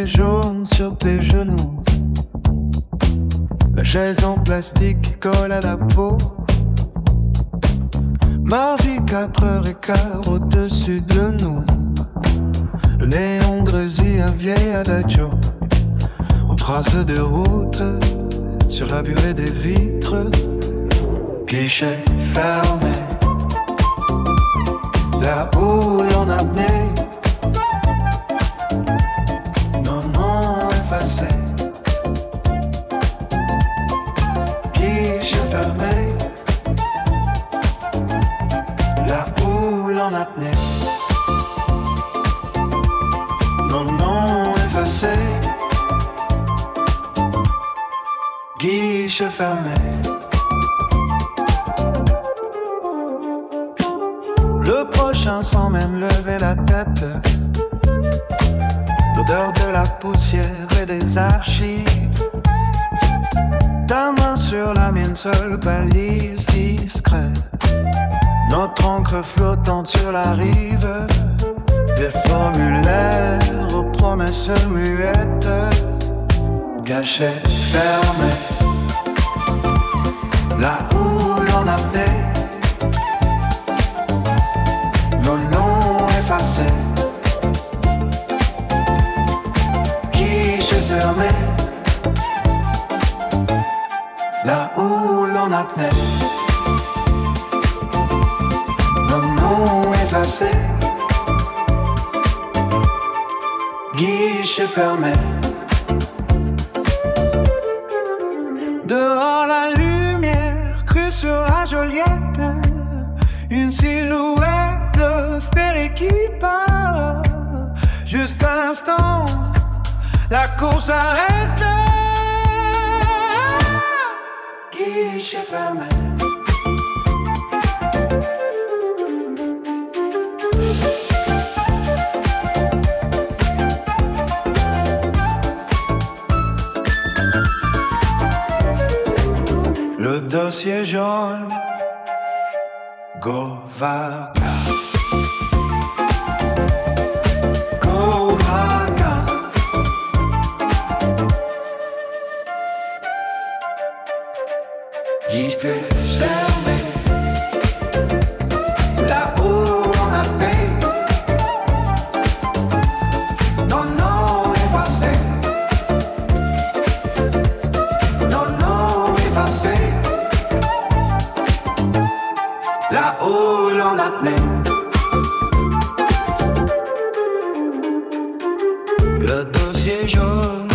dossier jaune sur tes genoux. La chaise en plastique colle à la peau. Mardi 4h15 au-dessus de nous. Le néon grésille un vieil adagio. On trace des routes sur la buée des vitres. Guichet fermé, la houle en apnée. Nos noms effacés. Guichet fermé, la houle en apnée. Nos noms effacés. Guichet fermé. Le prochain sans même lever la tête. L'odeur de la poussière et des archives. Ta main sur la mienne, seule balise discrète. Notre encre flottante sur la rive. Des formulaires aux promesses muettes. Cachet fermé. La houle en apnée. Nos noms effacés. Guichet fermé. La houle en apnée. Nos noms effacés. Guichet fermé. Dehors la lumière crue sur la Joliette. Une silhouette de ferry qui part. Juste un instant, la course arrête. Guichet fermé. Le dossier jaune, go vaca. Go vaca. Guichet fermé. La houle en apnée. Nos noms effacés. Nos noms effacés. La houle en apnée. Le dossier jaune.